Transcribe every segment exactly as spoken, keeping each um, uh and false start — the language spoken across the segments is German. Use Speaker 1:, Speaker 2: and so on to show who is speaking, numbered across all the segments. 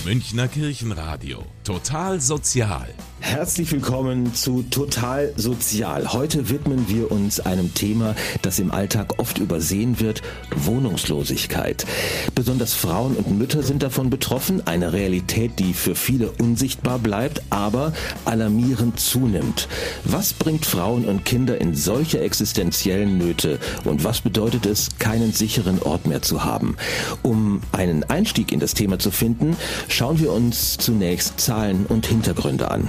Speaker 1: Münchner Kirchenradio. Total sozial.
Speaker 2: Herzlich willkommen zu Total Sozial. Heute widmen wir uns einem Thema, das im Alltag oft übersehen wird: Wohnungslosigkeit. Besonders Frauen und Mütter sind davon betroffen. Eine Realität, die für viele unsichtbar bleibt, aber alarmierend zunimmt. Was bringt Frauen und Kinder in solche existenziellen Nöte? Und was bedeutet es, keinen sicheren Ort mehr zu haben? Um einen Einstieg in das Thema zu finden, schauen wir uns zunächst Zahlen und Hintergründe an.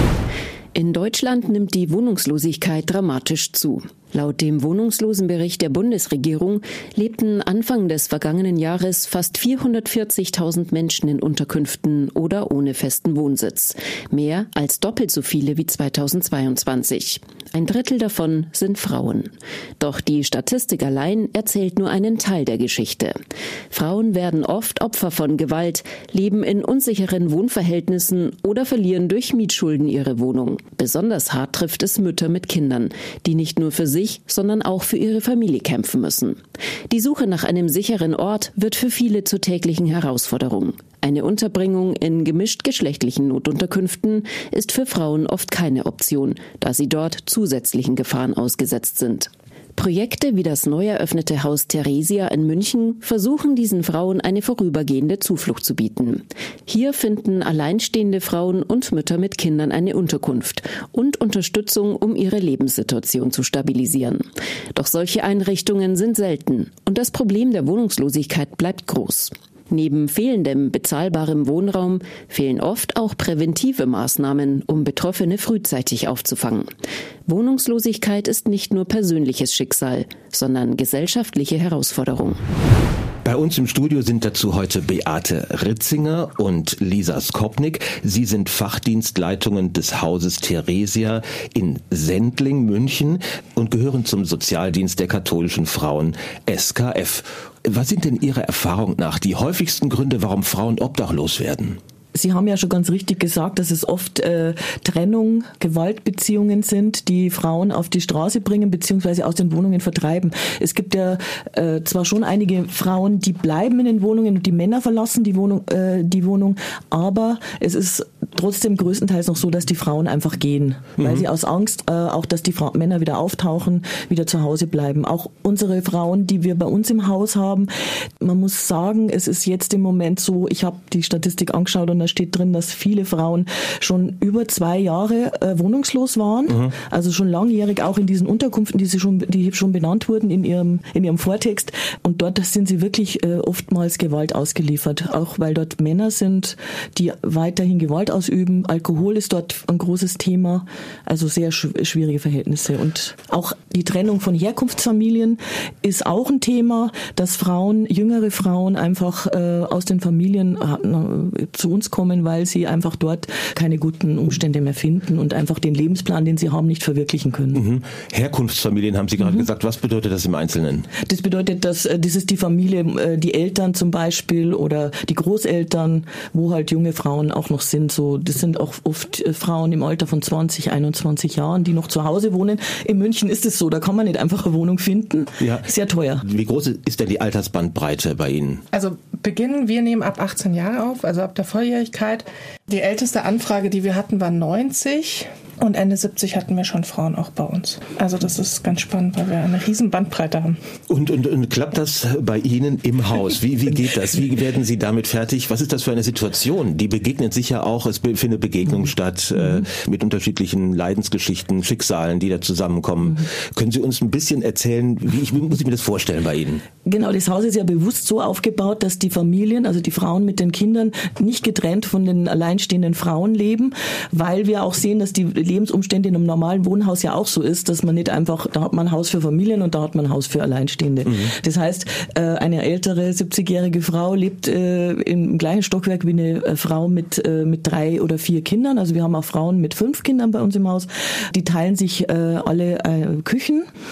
Speaker 3: In Deutschland nimmt die Wohnungslosigkeit dramatisch zu. Laut dem Wohnungslosenbericht der Bundesregierung lebten Anfang des vergangenen Jahres fast vierhundertvierzigtausend Menschen in Unterkünften oder ohne festen Wohnsitz. Mehr als doppelt so viele wie zweitausendzweiundzwanzig. Ein Drittel davon sind Frauen. Doch die Statistik allein erzählt nur einen Teil der Geschichte. Frauen werden oft Opfer von Gewalt, leben in unsicheren Wohnverhältnissen oder verlieren durch Mietschulden ihre Wohnung. Besonders hart trifft es Mütter mit Kindern, die nicht nur für sich, sondern auch für ihre Familie kämpfen müssen. Die Suche nach einem sicheren Ort wird für viele zur täglichen Herausforderung. Eine Unterbringung in gemischt-geschlechtlichen Notunterkünften ist für Frauen oft keine Option, da sie dort zusätzlichen Gefahren ausgesetzt sind. Projekte wie das neu eröffnete Haus Theresia in München versuchen diesen Frauen eine vorübergehende Zuflucht zu bieten. Hier finden alleinstehende Frauen und Mütter mit Kindern eine Unterkunft und Unterstützung, um ihre Lebenssituation zu stabilisieren. Doch solche Einrichtungen sind selten und das Problem der Wohnungslosigkeit bleibt groß. Neben fehlendem bezahlbarem Wohnraum fehlen oft auch präventive Maßnahmen, um Betroffene frühzeitig aufzufangen. Wohnungslosigkeit ist nicht nur persönliches Schicksal, sondern gesellschaftliche Herausforderung.
Speaker 2: Bei uns im Studio sind dazu heute Beate Ritzinger und Lisa Skopnik. Sie sind Fachdienstleitungen des Hauses Theresia in Sendling, München, und gehören zum Sozialdienst der katholischen Frauen S K F. Was sind denn Ihrer Erfahrung nach die häufigsten Gründe, warum Frauen obdachlos werden?
Speaker 4: Sie haben ja schon ganz richtig gesagt, dass es oft äh, Trennung, Gewaltbeziehungen sind, die Frauen auf die Straße bringen bzw. aus den Wohnungen vertreiben. Es gibt ja äh, zwar schon einige Frauen, die bleiben in den Wohnungen und die Männer verlassen die Wohnung, äh, die Wohnung, aber es ist trotzdem größtenteils noch so, dass die Frauen einfach gehen, mhm. weil sie aus Angst, äh, auch dass die Fra- Männer wieder auftauchen, wieder zu Hause bleiben. Auch unsere Frauen, die wir bei uns im Haus haben, man muss sagen, es ist jetzt im Moment so, ich habe die Statistik angeschaut und da steht drin, dass viele Frauen schon über zwei Jahre äh, wohnungslos waren, mhm. also schon langjährig auch in diesen Unterkünften, die sie schon, die schon benannt wurden in ihrem in ihrem Vortext, und dort sind sie wirklich äh, oftmals Gewalt ausgeliefert, auch weil dort Männer sind, die weiterhin Gewalt ausüben. Alkohol ist dort ein großes Thema, also sehr sch- schwierige Verhältnisse, und auch die Trennung von Herkunftsfamilien ist auch ein Thema, dass Frauen, jüngere Frauen einfach äh, aus den Familien äh, zu uns kommen, weil sie einfach dort keine guten Umstände mehr finden und einfach den Lebensplan, den sie haben, nicht verwirklichen können.
Speaker 2: Mhm. Herkunftsfamilien haben Sie gerade mhm. gesagt. Was bedeutet das im Einzelnen?
Speaker 4: Das bedeutet, dass das ist die Familie, die Eltern zum Beispiel oder die Großeltern, wo halt junge Frauen auch noch sind. So, das sind auch oft Frauen im Alter von zwanzig, einundzwanzig Jahren, die noch zu Hause wohnen. In München ist es so, da kann man nicht einfach eine Wohnung finden. Ja. Sehr teuer.
Speaker 2: Wie groß ist denn die Altersbandbreite bei Ihnen?
Speaker 5: Also beginnen, wir nehmen ab achtzehn Jahre auf, also ab der Volljährigkeit. Die älteste Anfrage, die wir hatten, war neunzig. Und Ende siebzig hatten wir schon Frauen auch bei uns. Also das ist ganz spannend, weil wir eine riesen Bandbreite haben.
Speaker 2: Und, und, und klappt das bei Ihnen im Haus? Wie, wie geht das? Wie werden Sie damit fertig? Was ist das für eine Situation? Die begegnen sich ja auch, es findet Begegnung mhm. statt äh, mit unterschiedlichen Leidensgeschichten, Schicksalen, die da zusammenkommen. Mhm. Können Sie uns ein bisschen erzählen, wie, ich, wie muss ich mir das vorstellen bei Ihnen?
Speaker 4: Genau, das Haus ist ja bewusst so aufgebaut, dass die Familien, also die Frauen mit den Kindern, nicht getrennt von den alleinstehenden Frauen leben, weil wir auch sehen, dass die Lebensumstände in einem normalen Wohnhaus ja auch so ist, dass man nicht einfach, da hat man ein Haus für Familien und da hat man ein Haus für Alleinstehende. Mhm. Das heißt, eine ältere siebzigjährige Frau lebt im gleichen Stockwerk wie eine Frau mit, mit drei oder vier Kindern. Also wir haben auch Frauen mit fünf Kindern bei uns im Haus. Die teilen sich alle Küchen.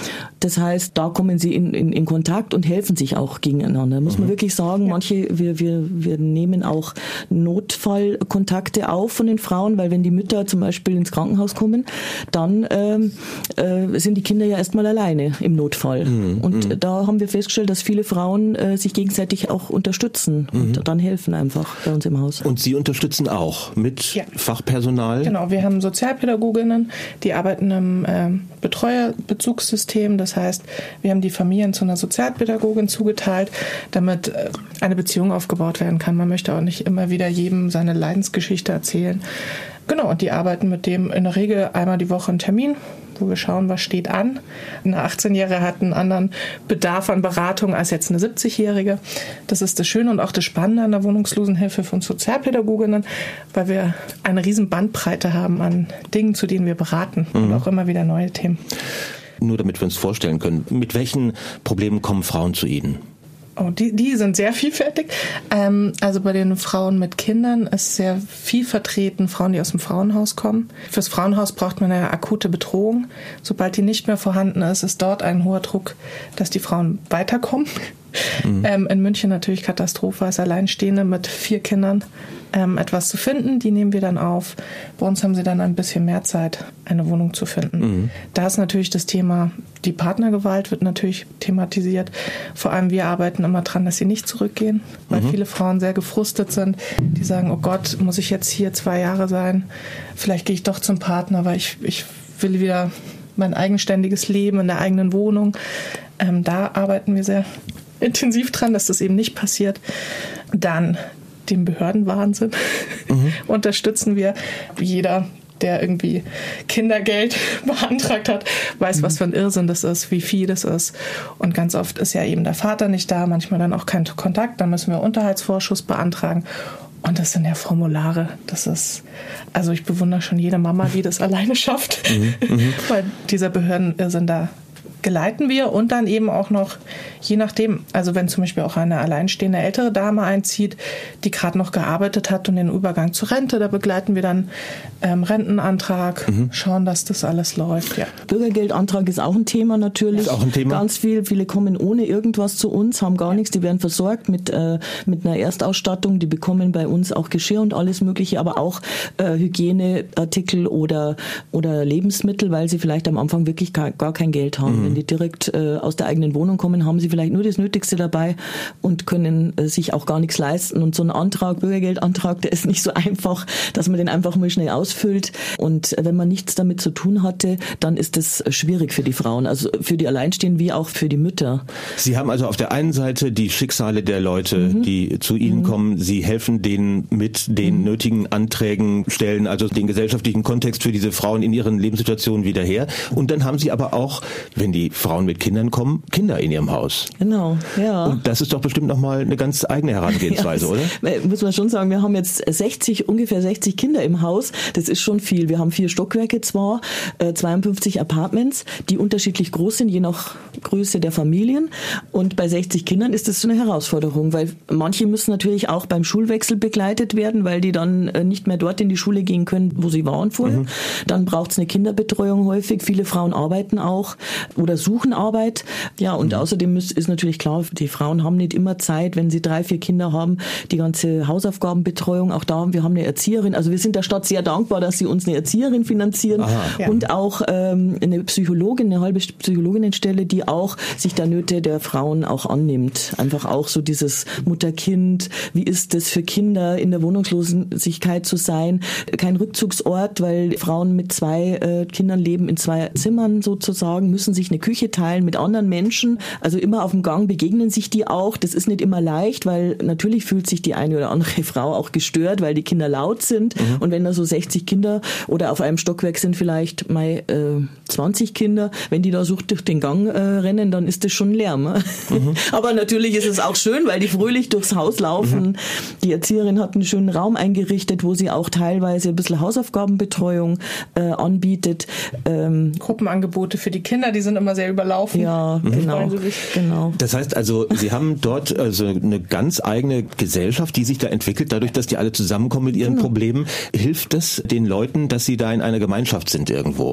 Speaker 4: Das heißt, da kommen sie in, in, in Kontakt und helfen sich auch gegeneinander. Muss mhm. man wirklich sagen, manche, wir, wir, wir nehmen auch Notfallkontakte auf von den Frauen, weil wenn die Mütter zum Beispiel ins Krankenhaus kommen, dann ähm, äh, sind die Kinder ja erstmal alleine im Notfall. Mhm. Und mhm. da haben wir festgestellt, dass viele Frauen äh, sich gegenseitig auch unterstützen mhm. und dann helfen einfach bei uns im Haus.
Speaker 2: Und Sie unterstützen auch mit ja. Fachpersonal?
Speaker 5: Genau, wir haben Sozialpädagoginnen, die arbeiten im äh, Betreuerbezugssystem. Das heißt, wir haben die Familien zu einer Sozialpädagogin zugeteilt, damit äh, eine Beziehung aufgebaut werden kann. Man möchte auch nicht immer wieder jedem seine Leidensgeschichte erzählen. Genau, und die arbeiten mit dem in der Regel einmal die Woche einen Termin, wo wir schauen, was steht an. Eine achtzehnjährige hat einen anderen Bedarf an Beratung als jetzt eine siebzigjährige. Das ist das Schöne und auch das Spannende an der Wohnungslosenhilfe von Sozialpädagoginnen, weil wir eine riesen Bandbreite haben an Dingen, zu denen wir beraten mhm. und auch immer wieder neue Themen.
Speaker 2: Nur damit wir uns vorstellen können, mit welchen Problemen kommen Frauen zu Ihnen?
Speaker 5: Oh, die, die sind sehr vielfältig. Ähm, also bei den Frauen mit Kindern ist sehr viel vertreten, Frauen, die aus dem Frauenhaus kommen. Fürs Frauenhaus braucht man eine akute Bedrohung. Sobald die nicht mehr vorhanden ist, ist dort ein hoher Druck, dass die Frauen weiterkommen. Mhm. Ähm, in München natürlich Katastrophe, als Alleinstehende mit vier Kindern ähm, etwas zu finden. Die nehmen wir dann auf. Bei uns haben sie dann ein bisschen mehr Zeit, eine Wohnung zu finden. Mhm. Da ist natürlich das Thema, die Partnergewalt wird natürlich thematisiert. Vor allem wir arbeiten immer dran, dass sie nicht zurückgehen, weil mhm. viele Frauen sehr gefrustet sind. Die sagen, oh Gott, muss ich jetzt hier zwei Jahre sein? Vielleicht gehe ich doch zum Partner, weil ich, ich will wieder mein eigenständiges Leben in der eigenen Wohnung. Ähm, da arbeiten wir sehr intensiv dran, dass das eben nicht passiert. Dann den Behördenwahnsinn mhm. unterstützen wir. Jeder, der irgendwie Kindergeld beantragt hat, weiß, mhm. was für ein Irrsinn das ist, wie viel das ist. Und ganz oft ist ja eben der Vater nicht da, manchmal dann auch kein Kontakt. Dann müssen wir Unterhaltsvorschuss beantragen. Und das sind ja Formulare. Das ist, also ich bewundere schon jede Mama, die das alleine schafft. Mhm. Mhm. Weil dieser Behördenirrsinn da geleiten wir und dann eben auch noch, je nachdem, also wenn zum Beispiel auch eine alleinstehende ältere Dame einzieht, die gerade noch gearbeitet hat und den Übergang zur Rente, da begleiten wir dann ähm, Rentenantrag, mhm. schauen, dass das alles läuft. Ja.
Speaker 4: Bürgergeldantrag ist auch ein Thema natürlich. Ist auch ein Thema. Ganz viel, viele kommen ohne irgendwas zu uns, haben gar ja. nichts, die werden versorgt mit, äh, mit einer Erstausstattung, die bekommen bei uns auch Geschirr und alles Mögliche, aber auch äh, Hygieneartikel oder, oder Lebensmittel, weil sie vielleicht am Anfang wirklich gar, gar kein Geld haben. Mhm. Wenn die direkt äh, aus der eigenen Wohnung kommen, haben sie vielleicht nur das Nötigste dabei und können äh, sich auch gar nichts leisten. Und so ein Antrag, Bürgergeldantrag, der ist nicht so einfach, dass man den einfach mal schnell ausfüllt. Und wenn man nichts damit zu tun hatte, dann ist das schwierig für die Frauen, also für die Alleinstehenden wie auch für die Mütter.
Speaker 2: Sie haben also auf der einen Seite die Schicksale der Leute, mhm. die zu Ihnen mhm. kommen. Sie helfen denen mit den mhm. nötigen Anträgen, stellen also den gesellschaftlichen Kontext für diese Frauen in ihren Lebenssituationen wieder her. Und dann haben Sie aber auch, wenn die Frauen mit Kindern kommen, Kinder in ihrem Haus.
Speaker 4: Genau, ja.
Speaker 2: Und das ist doch bestimmt nochmal eine ganz eigene Herangehensweise, ja,
Speaker 4: oder? Muss man schon sagen, wir haben jetzt sechzig, ungefähr sechzig Kinder im Haus. Das ist schon viel. Wir haben vier Stockwerke zwar, zweiundfünfzig Apartments, die unterschiedlich groß sind, je nach Größe der Familien. Und bei sechzig Kindern ist das so eine Herausforderung, weil manche müssen natürlich auch beim Schulwechsel begleitet werden, weil die dann nicht mehr dort in die Schule gehen können, wo sie waren vorher. Mhm. Dann braucht es eine Kinderbetreuung häufig. Viele Frauen arbeiten auch oder suchen Arbeit. Ja, und mhm. außerdem ist, ist natürlich klar, die Frauen haben nicht immer Zeit, wenn sie drei, vier Kinder haben, die ganze Hausaufgabenbetreuung. Auch da, wir haben eine Erzieherin. Also wir sind der Stadt sehr dankbar, dass sie uns eine Erzieherin finanzieren. Aha, ja. Und auch ähm, eine Psychologin, eine halbe Psychologinnenstelle, die auch sich der Nöte der Frauen auch annimmt. Einfach auch so dieses Mutter-Kind. Wie ist es für Kinder in der Wohnungslosigkeit zu sein? Kein Rückzugsort, weil Frauen mit zwei äh, Kindern leben in zwei Zimmern sozusagen, müssen sich eine Küche teilen mit anderen Menschen. Also immer auf dem Gang begegnen sich die auch. Das ist nicht immer leicht, weil natürlich fühlt sich die eine oder andere Frau auch gestört, weil die Kinder laut sind. Mhm. Und wenn da so sechzig Kinder oder auf einem Stockwerk sind vielleicht mal äh, zwanzig Kinder, wenn die da so durch den Gang äh, rennen, dann ist das schon Lärm. Mhm. Aber natürlich ist es auch schön, weil die fröhlich durchs Haus laufen. Mhm. Die Erzieherin hat einen schönen Raum eingerichtet, wo sie auch teilweise ein bisschen Hausaufgabenbetreuung äh, anbietet. Ähm,
Speaker 5: Gruppenangebote für die Kinder, die sind immer sehr überlaufen.
Speaker 4: Ja, genau, genau.
Speaker 2: Das heißt also, Sie haben dort also eine ganz eigene Gesellschaft, die sich da entwickelt, dadurch, dass die alle zusammenkommen mit ihren genau. Problemen. Hilft das den Leuten, dass sie da in einer Gemeinschaft sind irgendwo?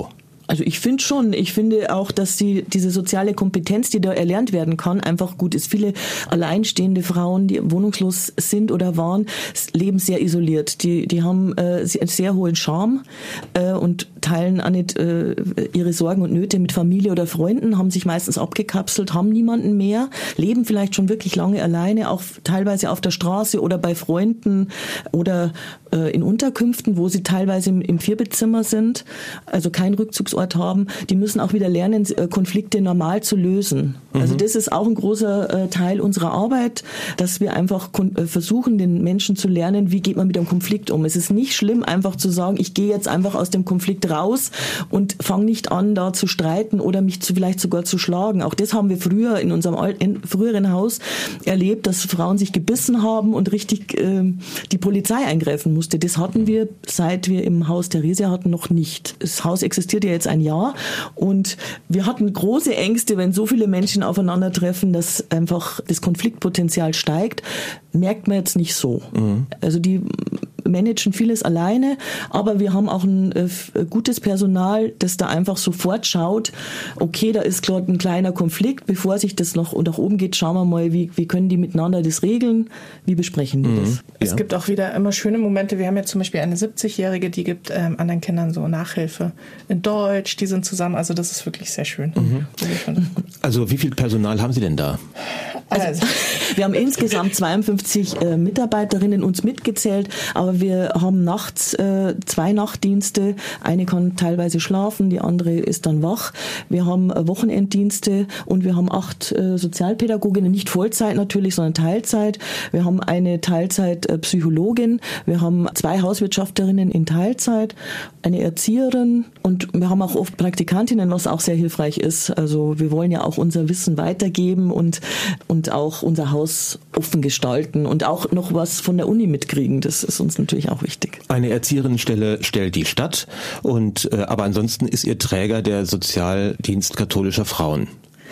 Speaker 4: Also ich finde schon, ich finde auch, dass die, diese soziale Kompetenz, die da erlernt werden kann, einfach gut ist. Viele alleinstehende Frauen, die wohnungslos sind oder waren, leben sehr isoliert. Die, die haben äh, einen sehr hohen Charme äh, und teilen auch nicht äh, ihre Sorgen und Nöte mit Familie oder Freunden, haben sich meistens abgekapselt, haben niemanden mehr, leben vielleicht schon wirklich lange alleine, auch teilweise auf der Straße oder bei Freunden oder äh, in Unterkünften, wo sie teilweise im, im Vierbettzimmer sind, also kein Rückzugsort haben. Die müssen auch wieder lernen, Konflikte normal zu lösen. Mhm. Also das ist auch ein großer äh, Teil unserer Arbeit, dass wir einfach kon- äh, versuchen, den Menschen zu lernen, wie geht man mit einem Konflikt um. Es ist nicht schlimm, einfach zu sagen, ich gehe jetzt einfach aus dem Konflikt raus und fange nicht an, da zu streiten oder mich zu, vielleicht sogar zu schlagen. Auch das haben wir früher in unserem alt, in früheren Haus erlebt, dass Frauen sich gebissen haben und richtig äh, die Polizei eingreifen musste. Das hatten wir, seit wir im Haus Theresia hatten, noch nicht. Das Haus existiert ja jetzt ein Jahr und wir hatten große Ängste, wenn so viele Menschen aufeinandertreffen, dass einfach das Konfliktpotenzial steigt. Merkt man jetzt nicht so. Mhm. Also die managen vieles alleine, aber wir haben auch ein äh, gutes Personal, das da einfach sofort schaut, okay, da ist gerade ein kleiner Konflikt, bevor sich das noch nach oben geht, schauen wir mal, wie, wie können die miteinander das regeln, wie besprechen die mhm. das.
Speaker 5: Es
Speaker 2: ja.
Speaker 5: gibt auch wieder immer schöne Momente, wir haben jetzt zum Beispiel eine siebzigjährige, die gibt ähm, anderen Kindern so Nachhilfe in Deutsch, die sind zusammen, also das ist wirklich sehr schön. Mhm.
Speaker 2: Also wie viel Personal haben Sie denn da?
Speaker 4: Also, wir haben insgesamt zweiundfünfzig äh, Mitarbeiterinnen uns mitgezählt, aber wir haben nachts äh, zwei Nachtdienste. Eine kann teilweise schlafen, die andere ist dann wach. Wir haben äh, Wochenenddienste und wir haben acht äh, Sozialpädagoginnen, nicht Vollzeit natürlich, sondern Teilzeit. Wir haben eine Teilzeit-Psychologin, wir haben zwei Hauswirtschafterinnen in Teilzeit, eine Erzieherin und wir haben auch oft Praktikantinnen, was auch sehr hilfreich ist. Also wir wollen ja auch unser Wissen weitergeben und, und Und auch unser Haus offen gestalten und auch noch was von der Uni mitkriegen. Das ist uns natürlich auch wichtig.
Speaker 2: Eine Erzieherinnenstelle stellt die Stadt, und äh, aber ansonsten ist ihr Träger der Sozialdienst katholischer Frauen.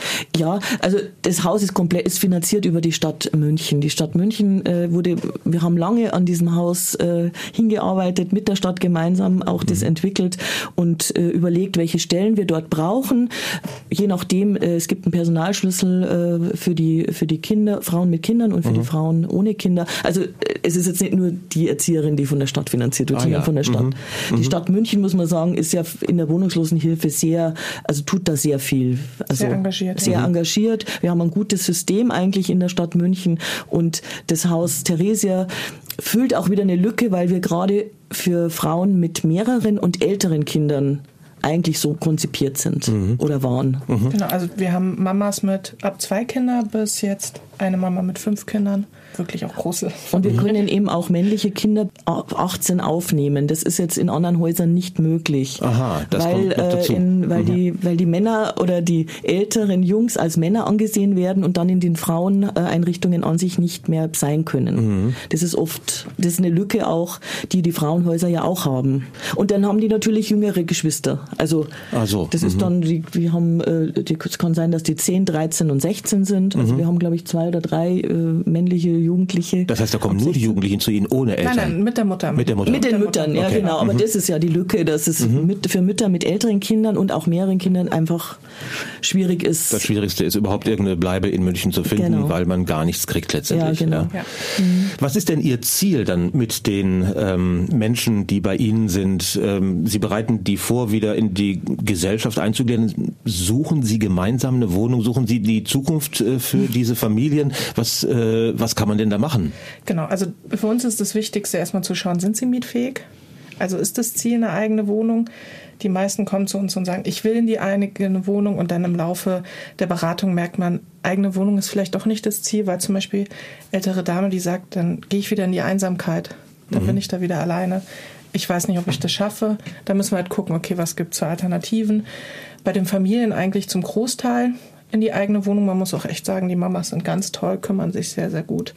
Speaker 4: Ja, also das Haus ist komplett ist finanziert über die Stadt München. Die Stadt München äh, wurde, wir haben lange an diesem Haus äh, hingearbeitet, mit der Stadt gemeinsam auch mhm. das entwickelt und äh, überlegt, welche Stellen wir dort brauchen. Je nachdem, äh, es gibt einen Personalschlüssel äh, für die für die Kinder, Frauen mit Kindern und für mhm. die Frauen ohne Kinder. Also äh, es ist jetzt nicht nur die Erzieherin, die von der Stadt finanziert wird, ah, sondern ja. von der Stadt. Mhm. Die Stadt München, muss man sagen, ist ja in der Wohnungslosenhilfe sehr, also tut da sehr viel. Also
Speaker 5: sehr engagiert.
Speaker 4: Sehr mhm. engagiert. Wir haben ein gutes System eigentlich in der Stadt München und das Haus Theresia füllt auch wieder eine Lücke, weil wir gerade für Frauen mit mehreren und älteren Kindern eigentlich so konzipiert sind mhm. oder waren.
Speaker 5: Mhm. Genau, also wir haben Mamas mit ab zwei Kinder bis jetzt eine Mama mit fünf Kindern. Wirklich auch große.
Speaker 4: Und wir können eben auch männliche Kinder ab achtzehn aufnehmen. Das ist jetzt in anderen Häusern nicht möglich.
Speaker 2: Aha, das
Speaker 4: weil,
Speaker 2: kommt noch dazu.
Speaker 4: Äh, in, weil,
Speaker 2: mhm.
Speaker 4: die, weil die Männer oder die älteren Jungs als Männer angesehen werden und dann in den Fraueneinrichtungen an sich nicht mehr sein können. Mhm. Das ist oft, das ist eine Lücke auch, die die Frauenhäuser ja auch haben. Und dann haben die natürlich jüngere Geschwister. Also
Speaker 2: Ach so.
Speaker 4: das ist mhm. dann, die, wir haben, es kann sein, dass die zehn, dreizehn und sechzehn sind. Also mhm. wir haben, glaube ich, zwei oder drei äh, männliche Jugendliche.
Speaker 2: Das heißt, da kommen nur die Jugendlichen zu Ihnen ohne Eltern?
Speaker 5: Nein, nein, mit der Mutter.
Speaker 2: Mit der Mutter.
Speaker 4: Mit den Müttern, ja okay. genau. Aber mhm. das ist ja die Lücke, dass es mhm. mit, für Mütter mit älteren Kindern und auch mehreren Kindern einfach schwierig ist.
Speaker 2: Das Schwierigste ist überhaupt irgendeine Bleibe in München zu finden, genau. weil man gar nichts kriegt letztendlich.
Speaker 4: Ja, genau.
Speaker 2: Ja. Ja. Mhm. Was ist denn Ihr Ziel dann mit den ähm, Menschen, die bei Ihnen sind? Ähm, Sie bereiten die vor, wieder in die Gesellschaft einzugliedern. Suchen Sie gemeinsam eine Wohnung? Suchen Sie die Zukunft äh, für mhm. diese Familien? Was, äh, was kann man denn da machen?
Speaker 5: Genau, also für uns ist das Wichtigste erstmal zu schauen, sind sie mietfähig? Also ist das Ziel eine eigene Wohnung? Die meisten kommen zu uns und sagen, ich will in die eigene Wohnung, und dann im Laufe der Beratung merkt man, eigene Wohnung ist vielleicht doch nicht das Ziel, weil zum Beispiel ältere Dame, die sagt, dann gehe ich wieder in die Einsamkeit, dann mhm. bin ich da wieder alleine. Ich weiß nicht, ob ich das schaffe. Da müssen wir halt gucken, okay, was gibt es für Alternativen? Bei den Familien eigentlich zum Großteil in die eigene Wohnung. Man muss auch echt sagen, die Mamas sind ganz toll, kümmern sich sehr, sehr gut.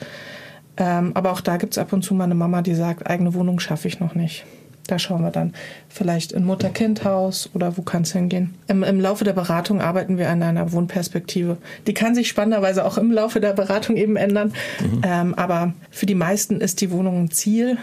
Speaker 5: Ähm, aber auch da gibt es ab und zu mal eine Mama, die sagt, eigene Wohnung schaffe ich noch nicht. Da schauen wir dann vielleicht in Mutter-Kind-Haus oder wo kann es hingehen. Im, Im Laufe der Beratung arbeiten wir an einer Wohnperspektive. Die kann sich spannenderweise auch im Laufe der Beratung eben ändern. Mhm. Ähm, aber für die meisten ist die Wohnung ein Ziel.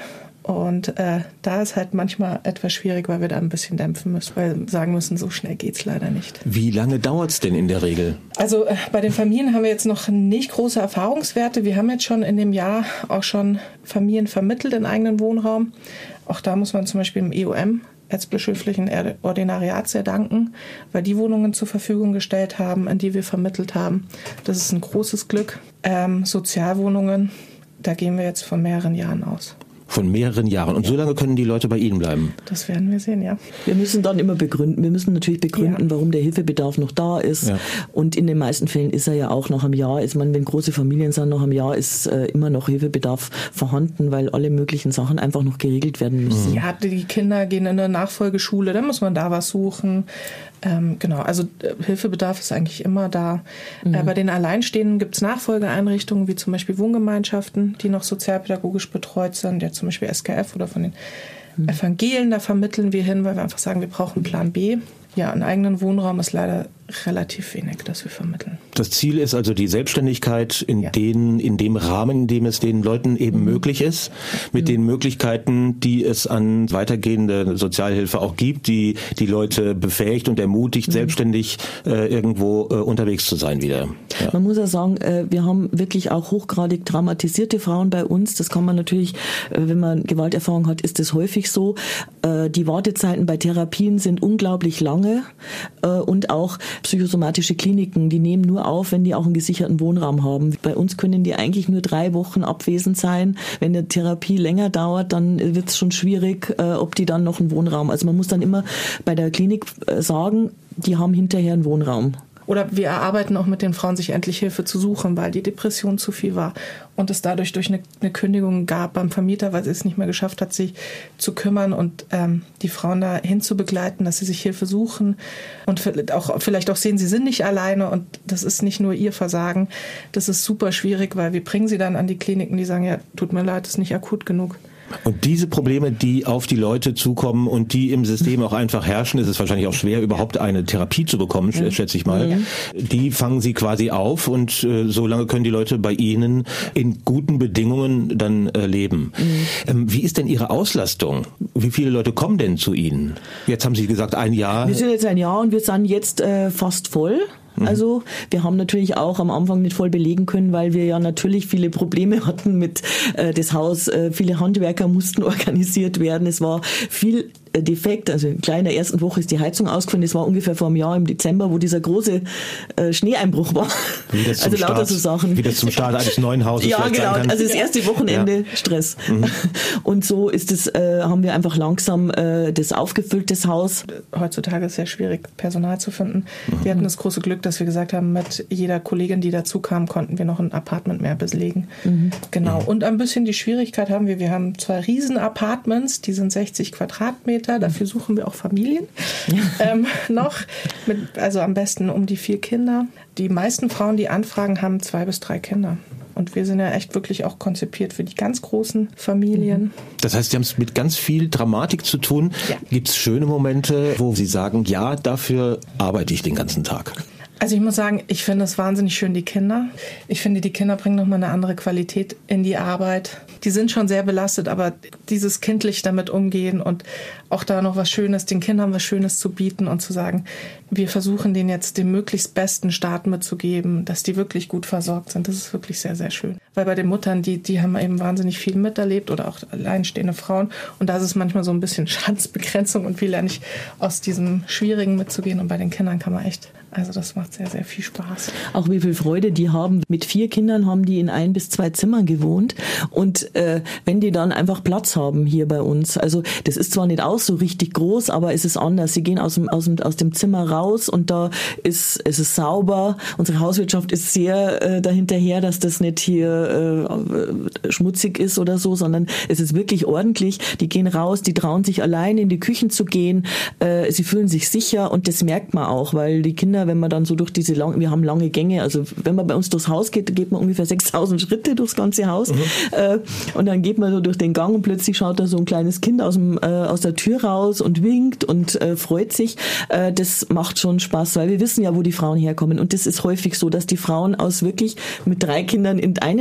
Speaker 5: Und äh, da ist halt manchmal etwas schwierig, weil wir da ein bisschen dämpfen müssen, weil wir sagen müssen, so schnell geht's leider nicht.
Speaker 2: Wie lange dauert es denn in der Regel?
Speaker 5: Also äh, bei den Familien haben wir jetzt noch nicht große Erfahrungswerte. Wir haben jetzt schon in dem Jahr auch schon Familien vermittelt in eigenen Wohnraum. Auch da muss man zum Beispiel im E O M, Erzbischöflichen Ordinariat, sehr danken, weil die Wohnungen zur Verfügung gestellt haben, in die wir vermittelt haben. Das ist ein großes Glück. Ähm, Sozialwohnungen, da gehen wir jetzt von mehreren Jahren aus.
Speaker 2: Von mehreren Jahren. Und ja. so lange können die Leute bei Ihnen bleiben?
Speaker 5: Das werden wir sehen, ja.
Speaker 4: Wir müssen dann immer begründen. Wir müssen natürlich begründen, ja. warum der Hilfebedarf noch da ist. Ja. Und in den meisten Fällen ist er ja auch nach einem Jahr. Ich meine, wenn große Familien sind, nach einem Jahr ist äh, immer noch Hilfebedarf vorhanden, weil alle möglichen Sachen einfach noch geregelt werden müssen.
Speaker 5: Ja, die Kinder gehen in eine Nachfolgeschule, dann muss man da was suchen. Ähm, genau, also äh, Hilfebedarf ist eigentlich immer da. Mhm. Äh, bei den Alleinstehenden gibt es Nachfolgeeinrichtungen, wie zum Beispiel Wohngemeinschaften, die noch sozialpädagogisch betreut sind, ja zum Beispiel S K F oder von den mhm. Evangelien, da vermitteln wir hin, weil wir einfach sagen, wir brauchen Plan B. Ja, einen eigenen Wohnraum ist leider relativ wenig, das wir vermitteln.
Speaker 2: Das Ziel ist also die Selbstständigkeit in, ja. den, in dem Rahmen, in dem es den Leuten eben mhm. möglich ist, mit mhm. den Möglichkeiten, die es an weitergehende Sozialhilfe auch gibt, die die Leute befähigt und ermutigt, mhm. selbstständig äh, irgendwo äh, unterwegs zu sein wieder.
Speaker 4: Ja. Man muss ja sagen, äh, wir haben wirklich auch hochgradig traumatisierte Frauen bei uns. Das kann man natürlich, äh, wenn man Gewalterfahrung hat, ist das häufig so. Äh, die Wartezeiten bei Therapien sind unglaublich lange äh, und auch psychosomatische Kliniken, die nehmen nur auf, wenn die auch einen gesicherten Wohnraum haben. Bei uns können die eigentlich nur drei Wochen abwesend sein. Wenn eine Therapie länger dauert, dann wird es schon schwierig, äh, ob die dann noch einen Wohnraum. Also man muss dann immer bei der Klinik äh, sagen, die haben hinterher einen Wohnraum.
Speaker 5: Oder wir erarbeiten auch mit den Frauen, sich endlich Hilfe zu suchen, weil die Depression zu viel war und es dadurch durch eine, eine Kündigung gab beim Vermieter, weil sie es nicht mehr geschafft hat, sich zu kümmern und ähm, die Frauen dahin zu begleiten, dass sie sich Hilfe suchen und auch, vielleicht auch sehen, sie sind nicht alleine und das ist nicht nur ihr Versagen. Das ist super schwierig, weil wir bringen sie dann an die Kliniken, die sagen, ja, tut mir leid, das ist nicht akut genug.
Speaker 2: Und diese Probleme, die auf die Leute zukommen und die im System auch einfach herrschen, ist es wahrscheinlich auch schwer, überhaupt eine Therapie zu bekommen, mhm. schätze ich mal. Mhm. Die fangen Sie quasi auf und äh, so lange können die Leute bei Ihnen in guten Bedingungen dann äh, leben. Mhm. Ähm, wie ist denn Ihre Auslastung? Wie viele Leute kommen denn zu Ihnen? Jetzt haben Sie gesagt, ein Jahr.
Speaker 4: Wir sind jetzt ein Jahr und wir sind jetzt äh, fast voll. Also wir haben natürlich auch am Anfang nicht voll belegen können, weil wir ja natürlich viele Probleme hatten mit äh, das Haus. Äh, viele Handwerker mussten organisiert werden. Es war viel äh, defekt. Also gleich in der ersten Woche ist die Heizung ausgefallen. Das war ungefähr vor einem Jahr im Dezember, wo dieser große äh, Schneeeinbruch war.
Speaker 2: Wie das zum
Speaker 4: also lauter
Speaker 2: Start,
Speaker 4: so Sachen.
Speaker 2: Wie das zum Start eines neuen Hauses
Speaker 4: ja, genau.
Speaker 2: sein kann.
Speaker 4: Also das erste Wochenende
Speaker 2: ja.
Speaker 4: Stress. Mhm. Und so ist es, äh, haben wir einfach langsam äh, das aufgefüllt, das Haus.
Speaker 5: Heutzutage ist es sehr schwierig, Personal zu finden. Mhm. Wir hatten das große Glück, dass wir gesagt haben, mit jeder Kollegin, die dazu kam, konnten wir noch ein Apartment mehr belegen. Mhm. Genau. Und ein bisschen die Schwierigkeit haben wir, wir haben zwei riesen Apartments, die sind sechzig Quadratmeter, dafür suchen wir auch Familien ähm, noch, mit, also am besten um die vier Kinder. Die meisten Frauen, die anfragen, haben zwei bis drei Kinder. Und wir sind ja echt wirklich auch konzipiert für die ganz großen Familien.
Speaker 2: Das heißt, Sie haben es mit ganz viel Dramatik zu tun. Ja. Gibt es schöne Momente, wo Sie sagen, ja, dafür arbeite ich den ganzen Tag?
Speaker 5: Also ich muss sagen, ich finde es wahnsinnig schön, die Kinder. Ich finde, die Kinder bringen nochmal eine andere Qualität in die Arbeit. Die sind schon sehr belastet, aber dieses kindlich damit umgehen und auch da noch was Schönes, den Kindern was Schönes zu bieten und zu sagen, wir versuchen denen jetzt den möglichst besten Start mitzugeben, dass die wirklich gut versorgt sind. Das ist wirklich sehr, sehr schön. Weil bei den Muttern, die, die haben eben wahnsinnig viel miterlebt oder auch alleinstehende Frauen. Und da ist es manchmal so ein bisschen Schadensbegrenzung und wie lerne ich aus diesem Schwierigen mitzugehen. Und bei den Kindern kann man echt, also das macht sehr, sehr viel Spaß.
Speaker 4: Auch wie viel Freude die haben. Mit vier Kindern haben die in ein bis zwei Zimmern gewohnt. Und äh, wenn die dann einfach Platz haben hier bei uns, also das ist zwar nicht auch so richtig groß, aber es ist anders. Sie gehen aus dem, aus dem, aus dem Zimmer raus und da ist es ist sauber. Unsere Hauswirtschaft ist sehr äh, dahinterher, dass das nicht hier äh, schmutzig ist oder so, sondern es ist wirklich ordentlich. Die gehen raus, die trauen sich allein in die Küchen zu gehen. Äh, sie fühlen sich sicher und das merkt man auch, weil die Kinder, wenn man dann so durch diese lange, wir haben lange Gänge, also wenn man bei uns durchs Haus geht, geht man ungefähr sechstausend Schritte durchs ganze Haus. Mhm. Äh, und dann geht man so durch den Gang und plötzlich schaut da so ein kleines Kind aus, dem, äh, aus der Tür raus und winkt und äh, freut sich. Äh, das macht schon Spaß, weil wir wissen ja, wo die Frauen herkommen. Und das ist häufig so, dass die Frauen aus wirklich mit drei Kindern in einem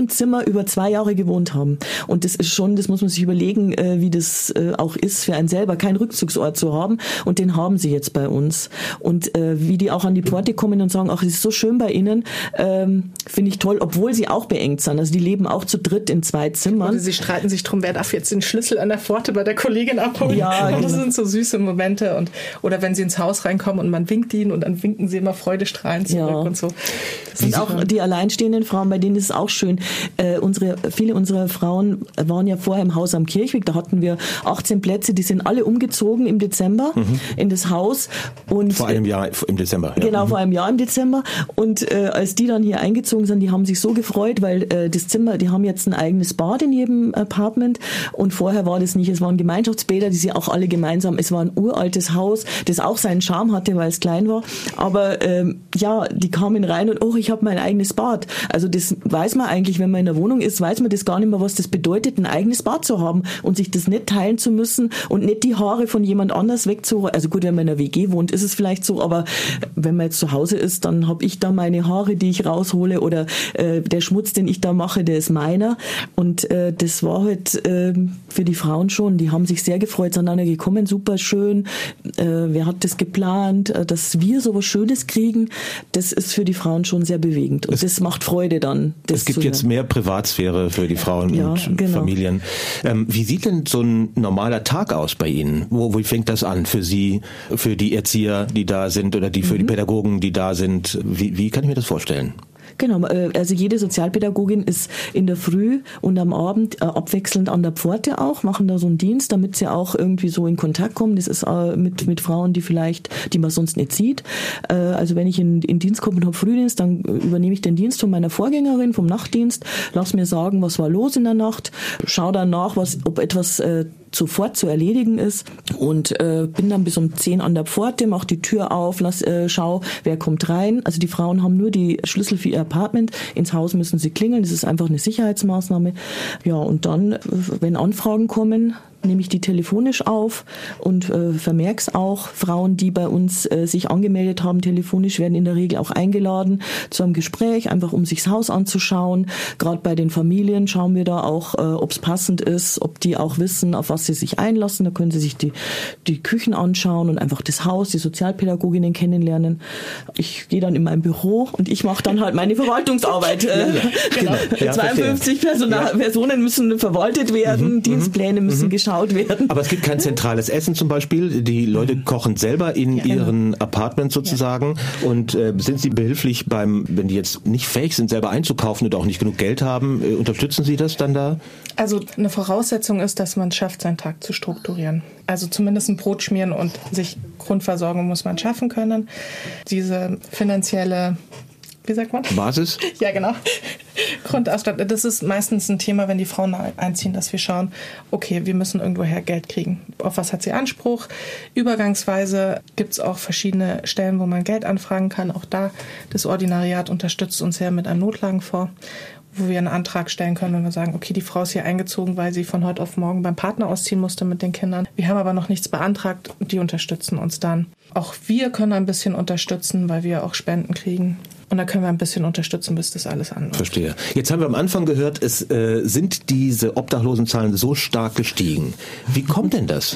Speaker 4: einem Zimmer über zwei Jahre gewohnt haben. Und das ist schon, das muss man sich überlegen, äh, wie das äh, auch ist für einen selber, keinen Rückzugsort zu haben. Und den haben sie jetzt bei uns. Und äh, wie die auch an die Pforte kommen und sagen, ach, es ist so schön bei ihnen, ähm, finde ich toll, obwohl sie auch beengt sind. Also die leben auch zu dritt in zwei Zimmern.
Speaker 5: Oder sie streiten sich drum, wer darf jetzt den Schlüssel an der Pforte bei der Kollegin abholen.
Speaker 4: Ja,
Speaker 5: und das
Speaker 4: genau.
Speaker 5: sind so süße Momente. Und, oder wenn sie ins Haus reinkommen und man winkt ihnen und dann winken sie immer freudestrahlend zurück
Speaker 4: ja.
Speaker 5: und so.
Speaker 4: Das sind auch die alleinstehenden Frauen, bei denen ist es auch schön. Äh, unsere, viele unserer Frauen waren ja vorher im Haus am Kirchweg, da hatten wir achtzehn Plätze, die sind alle umgezogen im Dezember mhm. in das Haus. Und
Speaker 2: vor einem Jahr im Dezember. Ja.
Speaker 4: Genau,
Speaker 2: mhm.
Speaker 4: vor einem Jahr im Dezember. Und äh, als die dann hier eingezogen sind, die haben sich so gefreut, weil äh, das Zimmer, die haben jetzt ein eigenes Bad in jedem Apartment und vorher war das nicht, es waren Gemeinschaftsbäder, die sind auch alle gemeinsam, es war ein uraltes Haus, das auch seinen Charme hatte, weil es klein war, aber ähm, ja, die kamen rein und oh, ich habe mein eigenes Bad. Also das weiß man eigentlich, wenn man in der Wohnung ist, weiß man das gar nicht mehr, was das bedeutet, ein eigenes Bad zu haben und sich das nicht teilen zu müssen und nicht die Haare von jemand anders wegzuholen. Also gut, wenn man in einer W G wohnt, ist es vielleicht so, aber wenn man jetzt zu Hause ist, dann habe ich da meine Haare, die ich raushole oder äh, der Schmutz, den ich da mache, der ist meiner. Und äh, das war halt äh, für die Frauen schon, die haben sich sehr gefreut, sind dann gekommen, super schön. Äh, wer hat das geplant, äh, dass wir sowas Schönes kriegen, das ist für die Frauen schon sehr bewegend. Und es, das macht Freude dann.
Speaker 2: Es gibt jetzt mehr Privatsphäre für die Frauen ja, und genau. Familien. Ähm, wie sieht denn so ein normaler Tag aus bei Ihnen? Wo, wo fängt das an für Sie, für die Erzieher, die da sind oder die für mhm. die Pädagogen, die da sind? Wie, wie kann ich mir das vorstellen?
Speaker 4: Genau, also jede Sozialpädagogin ist in der Früh und am Abend äh, abwechselnd an der Pforte auch, machen da so einen Dienst, damit sie auch irgendwie so in Kontakt kommen. Das ist äh, mit mit Frauen, die vielleicht, die man sonst nicht sieht. Äh, also wenn ich in, in Dienst komme und habe Frühdienst, dann übernehme ich den Dienst von meiner Vorgängerin, vom Nachtdienst, lass mir sagen, was war los in der Nacht, schau dann nach, was, ob etwas äh, sofort zu erledigen ist und äh, bin dann bis um zehn an der Pforte, mach die Tür auf, lass, äh, schau, wer kommt rein. Also die Frauen haben nur die Schlüssel für ihr Apartment. Ins Haus müssen sie klingeln, das ist einfach eine Sicherheitsmaßnahme. Ja, und dann, wenn Anfragen kommen, nehme ich die telefonisch auf und äh, vermerke es auch. Frauen, die bei uns äh, sich angemeldet haben, telefonisch, werden in der Regel auch eingeladen zu einem Gespräch, einfach um sich das Haus anzuschauen. Gerade bei den Familien schauen wir da auch, äh, ob es passend ist, ob die auch wissen, auf was sie sich einlassen. Da können sie sich die, die Küchen anschauen und einfach das Haus, die Sozialpädagoginnen kennenlernen. Ich gehe dann in mein Büro und ich mache dann halt meine Verwaltungsarbeit. Ja, ja, genau. Ja, zweiundfünfzig Personal- ja. Personen müssen verwaltet werden, mhm, Dienstpläne müssen mhm. geschaut werden.
Speaker 2: Aber es gibt kein zentrales Essen zum Beispiel. Die Leute kochen selber in ja, ihren genau. Apartments sozusagen. Ja. Und äh, sind Sie behilflich beim, wenn die jetzt nicht fähig sind, selber einzukaufen oder auch nicht genug Geld haben, äh, unterstützen Sie das dann da?
Speaker 5: Also eine Voraussetzung ist, dass man es schafft, seinen Tag zu strukturieren. Also zumindest ein Brot schmieren und sich Grundversorgung muss man schaffen können. Diese finanzielle, wie sagt man?
Speaker 2: Basis?
Speaker 5: Ja, genau. Grundausstattung. Das ist meistens ein Thema, wenn die Frauen einziehen, dass wir schauen, okay, wir müssen irgendwoher Geld kriegen. Auf was hat sie Anspruch? Übergangsweise gibt es auch verschiedene Stellen, wo man Geld anfragen kann. Auch da, das Ordinariat unterstützt uns ja mit einem Notlagenfonds, wo wir einen Antrag stellen können, wenn wir sagen, okay, die Frau ist hier eingezogen, weil sie von heute auf morgen beim Partner ausziehen musste mit den Kindern. Wir haben aber noch nichts beantragt, die unterstützen uns dann. Auch wir können ein bisschen unterstützen, weil wir auch Spenden kriegen. Und da können wir ein bisschen unterstützen, bis das alles anläuft.
Speaker 2: Verstehe. Jetzt haben wir am Anfang gehört, es äh, sind diese Obdachlosenzahlen so stark gestiegen. Wie kommt denn das?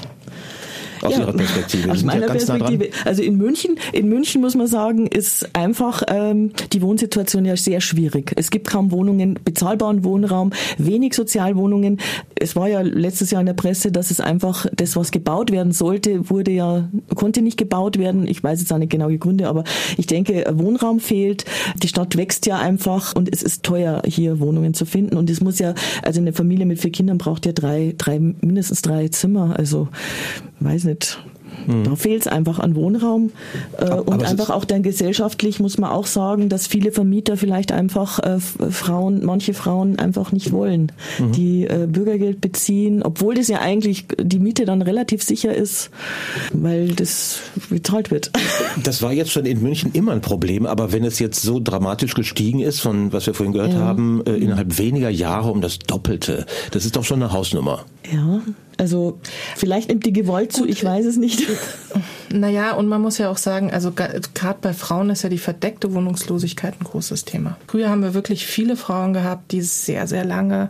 Speaker 2: Aus ja, Ihrer Perspektive.
Speaker 4: Aus meiner ja Perspektive. Also in München, in München muss man sagen, ist einfach ähm, die Wohnsituation ja sehr schwierig. Es gibt kaum Wohnungen, bezahlbaren Wohnraum, wenig Sozialwohnungen. Es war ja letztes Jahr in der Presse, dass es einfach das, was gebaut werden sollte, wurde ja konnte nicht gebaut werden. Ich weiß jetzt auch nicht genau die Gründe, aber ich denke, Wohnraum fehlt. Die Stadt wächst ja einfach und es ist teuer, hier Wohnungen zu finden. Und es muss ja, also eine Familie mit vier Kindern braucht ja drei, drei mindestens drei Zimmer. Also weiß nicht. Mhm. Da fehlt es einfach an Wohnraum äh, aber, und aber einfach auch dann gesellschaftlich muss man auch sagen, dass viele Vermieter vielleicht einfach äh, Frauen, manche Frauen einfach nicht wollen, mhm. die äh, Bürgergeld beziehen, obwohl das ja eigentlich die Miete dann relativ sicher ist, weil das bezahlt wird.
Speaker 2: Das war jetzt schon in München immer ein Problem, aber wenn es jetzt so dramatisch gestiegen ist, von was wir vorhin gehört ja. haben, äh, innerhalb weniger Jahre um das Doppelte, das ist doch schon eine Hausnummer.
Speaker 4: Ja. Also vielleicht nimmt die Gewalt zu, ich weiß es nicht.
Speaker 5: Naja, und man muss ja auch sagen, also gerade bei Frauen ist ja die verdeckte Wohnungslosigkeit ein großes Thema. Früher haben wir wirklich viele Frauen gehabt, die sehr, sehr lange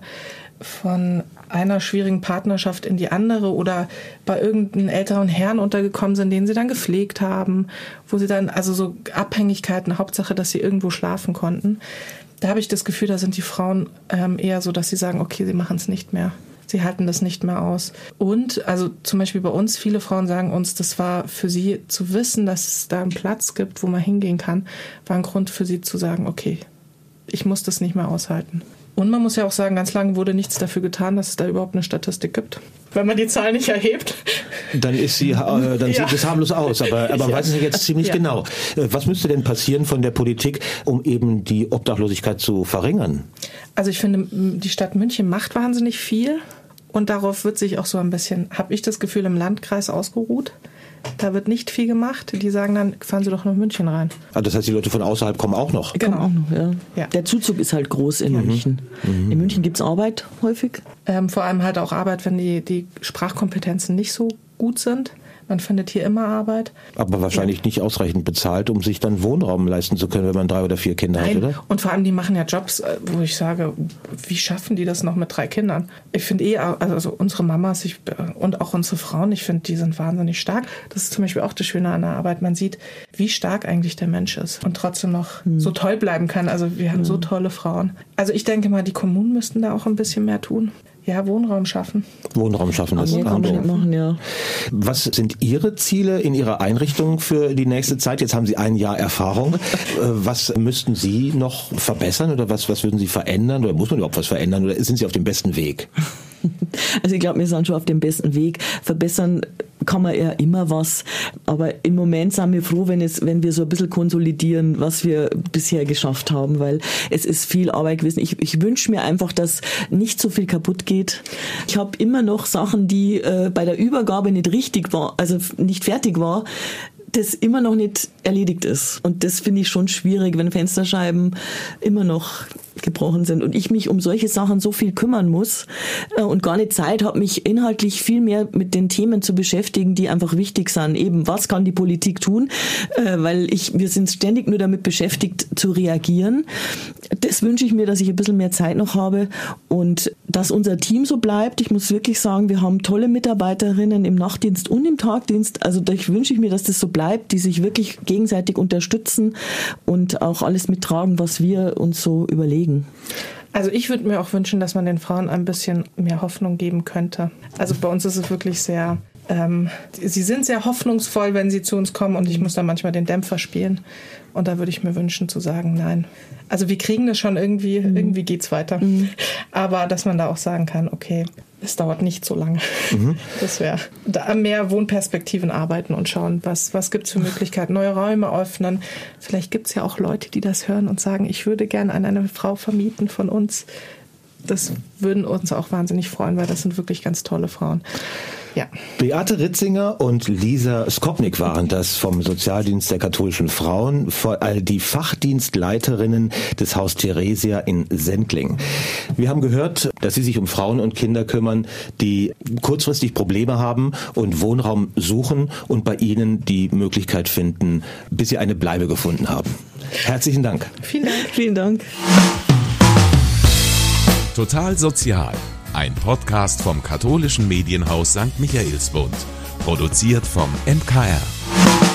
Speaker 5: von einer schwierigen Partnerschaft in die andere oder bei irgendeinem älteren Herrn untergekommen sind, den sie dann gepflegt haben, wo sie dann, also so Abhängigkeiten, Hauptsache, dass sie irgendwo schlafen konnten. Da habe ich das Gefühl, da sind die Frauen ähm, eher so, dass sie sagen, okay, sie machen es nicht mehr. Sie halten das nicht mehr aus. Und, also zum Beispiel bei uns, viele Frauen sagen uns, das war für sie zu wissen, dass es da einen Platz gibt, wo man hingehen kann, war ein Grund für sie zu sagen, okay, ich muss das nicht mehr aushalten. Und man muss ja auch sagen, ganz lange wurde nichts dafür getan, dass es da überhaupt eine Statistik gibt. Wenn man die Zahl nicht erhebt.
Speaker 2: Dann ist sie, äh, dann
Speaker 5: ja.
Speaker 2: sieht es harmlos aus, aber, aber man ja. weiß es jetzt ziemlich ja. genau. Was müsste denn passieren von der Politik, um eben die Obdachlosigkeit zu verringern?
Speaker 5: Also ich finde, die Stadt München macht wahnsinnig viel und darauf wird sich auch so ein bisschen, habe ich das Gefühl, im Landkreis ausgeruht. Da wird nicht viel gemacht. Die sagen dann, fahren Sie doch nach München rein.
Speaker 2: Also das heißt, die Leute von außerhalb kommen auch noch?
Speaker 4: Genau. Kommen auch noch, ja. Ja. Der Zuzug ist halt groß in mhm. München. Mhm. In München gibt es Arbeit häufig?
Speaker 5: Ähm, vor allem halt auch Arbeit, wenn die, die Sprachkompetenzen nicht so gut sind. Man findet hier immer Arbeit.
Speaker 2: Aber wahrscheinlich ja. nicht ausreichend bezahlt, um sich dann Wohnraum leisten zu können, wenn man drei oder vier Kinder
Speaker 5: Nein.
Speaker 2: hat, oder?
Speaker 5: Und vor allem, die machen ja Jobs, wo ich sage, wie schaffen die das noch mit drei Kindern? Ich finde eh, also unsere Mamas ich, und auch unsere Frauen, ich finde, die sind wahnsinnig stark. Das ist zum Beispiel auch das Schöne an der Arbeit. Man sieht, wie stark eigentlich der Mensch ist und trotzdem noch hm. so toll bleiben kann. Also wir haben hm. so tolle Frauen. Also ich denke mal, die Kommunen müssten da auch ein bisschen mehr tun. Ja, Wohnraum schaffen.
Speaker 2: Wohnraum schaffen, das
Speaker 4: ist machen, ja.
Speaker 2: Was sind Ihre Ziele in Ihrer Einrichtung für die nächste Zeit? Jetzt haben Sie ein Jahr Erfahrung. Was müssten Sie noch verbessern oder was, was würden Sie verändern? Oder muss man überhaupt was verändern? Oder sind Sie auf dem besten Weg?
Speaker 4: Also ich glaube, wir sind schon auf dem besten Weg. Verbessern kann man ja immer was. Aber im Moment sind wir froh, wenn es, wenn wir so ein bisschen konsolidieren, was wir bisher geschafft haben, weil es ist viel Arbeit gewesen. Ich, ich wünsche mir einfach, dass nicht so viel kaputt geht. Ich habe immer noch Sachen, die äh, bei der Übergabe nicht richtig war, also nicht fertig war, das immer noch nicht erledigt ist. Und das finde ich schon schwierig, wenn Fensterscheiben immer noch gebrochen sind und ich mich um solche Sachen so viel kümmern muss äh, und gar nicht Zeit habe, mich inhaltlich viel mehr mit den Themen zu beschäftigen, die einfach wichtig sind. Eben, was kann die Politik tun? Äh, weil ich, wir sind ständig nur damit beschäftigt, zu reagieren. Das wünsche ich mir, dass ich ein bisschen mehr Zeit noch habe und dass unser Team so bleibt. Ich muss wirklich sagen, wir haben tolle Mitarbeiterinnen im Nachtdienst und im Tagdienst. Also da wünsche ich mir, dass das so bleibt, die sich wirklich gegenseitig unterstützen und auch alles mittragen, was wir uns so überlegen.
Speaker 5: Also ich würde mir auch wünschen, dass man den Frauen ein bisschen mehr Hoffnung geben könnte. Also bei uns ist es wirklich sehr, ähm, sie sind sehr hoffnungsvoll, wenn sie zu uns kommen und ich muss dann manchmal den Dämpfer spielen. Und da würde ich mir wünschen zu sagen, nein. Also wir kriegen das schon irgendwie, mhm. irgendwie geht's weiter. Mhm. Aber dass man da auch sagen kann, okay, es dauert nicht so lange. Mhm. Das wäre da mehr Wohnperspektiven arbeiten und schauen, was, was gibt es für Möglichkeiten, neue Räume öffnen. Vielleicht gibt es ja auch Leute, die das hören und sagen, ich würde gerne an eine Frau vermieten von uns. Das würden uns auch wahnsinnig freuen, weil das sind wirklich ganz tolle Frauen. Ja.
Speaker 2: Beate Ritzinger und Lisa Skopnik waren das vom Sozialdienst der katholischen Frauen, die Fachdienstleiterinnen des Haus Theresia in Sendling. Wir haben gehört, dass sie sich um Frauen und Kinder kümmern, die kurzfristig Probleme haben und Wohnraum suchen und bei ihnen die Möglichkeit finden, bis sie eine Bleibe gefunden haben. Herzlichen Dank.
Speaker 5: Vielen Dank.
Speaker 4: Vielen Dank.
Speaker 1: Total Sozial. Ein Podcast vom katholischen Medienhaus Sankt Michaelsbund. Produziert vom M K R.